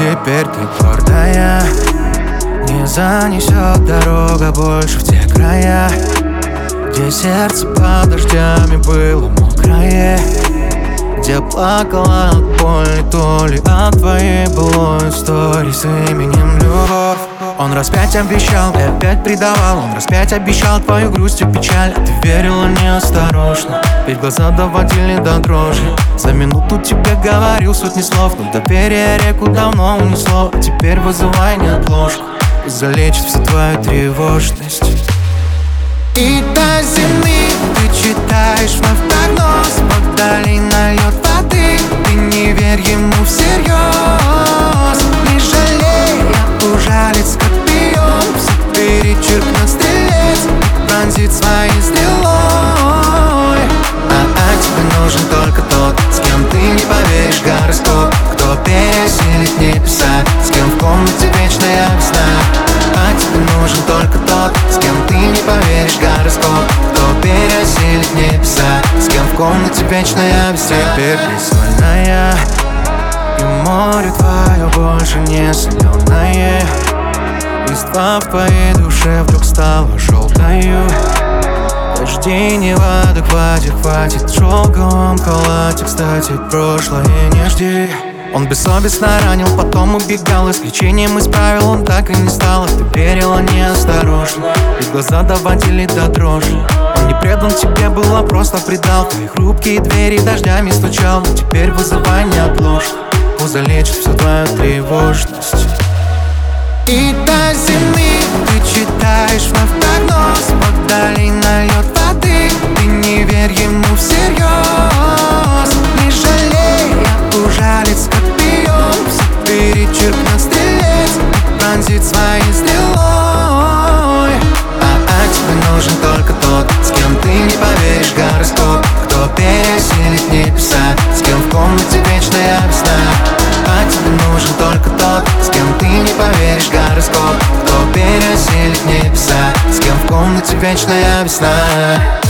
теперь ты гордая. Не занесет дорога больше в те края, где сердце под дождями было мокрое, где плакала от боли, то ли от твоей былой истории с именем любовь. Он раз 5 обещал и опять предавал, он раз 5 обещал твою грусть и печаль, а ты верила неосторожно, ведь глаза доводили до дрожи. За минуту тебе говорил сотни слов, но доверие реку давно унесло, а теперь вызывай неотложку, залечит всю твою тревожность. И до зимы ты читаешь вновь прогноз, вдали налет воды, ты не верь ему всерьез. Не жалей, ужалит скорпион, все перечеркнет стрелец, пронзит своей стрелой. А тебе нужен только тот, с кем ты не поверишь гороскоп, кто пересилит небеса, с кем в комнате вечная весна. А тебе нужен только тот, с кем ты не поверишь гороскоп, кто пересилит небеса, с кем в комнате вечная весна. Теперь ты сольная, и море твое больше не соленое. Листва в твоей душе вдруг стала желтою. Дожди не в адеквате, хватит шелковом халате. Кстати, прошлое не жди. Он бессовестно ранил, потом убегал, исключением из правил он так и не стал. А ты верила неосторожно, и глаза доводили до дрожи. Он не предан тебе, было просто предал, твои хрупкие двери дождями стучал. Но теперь вызывай неотложно, залечит всю твою тревожность. И до зимы ты читаешь вновь прогноз, вдали налет воды, ты не верь ему всерьез. Не жалей, ужалит скорпион, все перечеркнет стрелец, пронзит своей стрелой. А тебе нужен только тот, с кем ты не поверишь гороскоп, кто пересилит небеса, с кем в комнате вечная весна. А тебе нужен только тот, с кем ты не поверишь гороскоп, кто пересилит небеса, с кем в комнате вечная весна.